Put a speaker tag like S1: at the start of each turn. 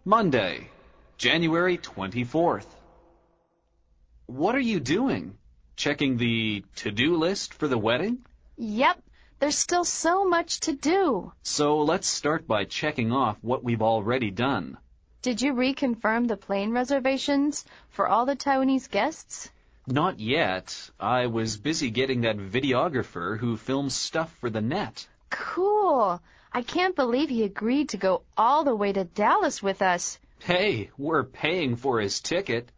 S1: Monday, January 24th. What are you doing? Checking the to-do list for the wedding?
S2: Yep, there's still so much to do.
S1: So let's start by checking off what we've already done.
S2: Did you reconfirm the plane reservations for all the Taiwanese guests?
S1: Not yet. I was busy getting that videographer who films stuff for the net.
S2: Cool. I can't believe he agreed to go all the way to Dallas with us.
S1: Hey, we're paying for his ticket.